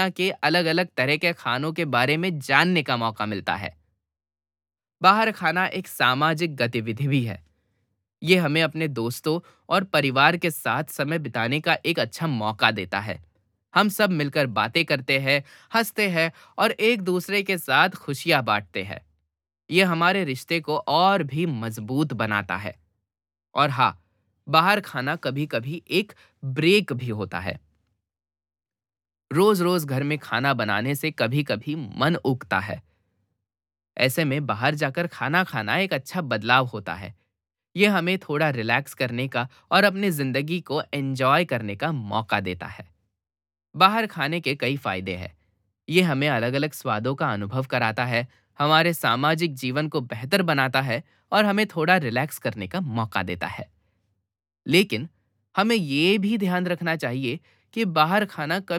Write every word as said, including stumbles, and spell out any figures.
के अलग-अलग तरह के खानों के बारे में जानने का मौका मिलता है। बाहर खाना एक सामाजिक गतिविधि भी है। ये हमें अपने दोस्तों और परिवार के साथ समय बिताने का एक अच्छा मौका देता है। हम सब मिलकर बातें करते हैं, हंसते हैं और एक दूसरे के साथ खुशियां बांटते हैं। ये हमारे रिश्ते को और भी मजबूत बनाता है। और हाँ, बाहर खाना कभी-कभी एक ब्रेक भी होता है। रोज-रोज घर में खाना बनाने से कभी-कभी मन उगता है। ऐसे में बाहर जाकर खाना खाना एक अच्छा बदलाव होता है। ये हमें थोड़ा रिलैक्स करने का और अपनी जिंदगी को एंजॉय करने का मौका देता है। बाहर खाने के कई फायदे हैं। ये हमें अलग-अलग स्वादों का अनुभव कराता है, हमारे सामाजिक जीवन को बेहतर बनाता है और हमें थोड़ा रिलैक्स करने का मौका देता है। लेकिन हमें ये भी ध्यान रखना चाहिए कि बाहर खाना कभी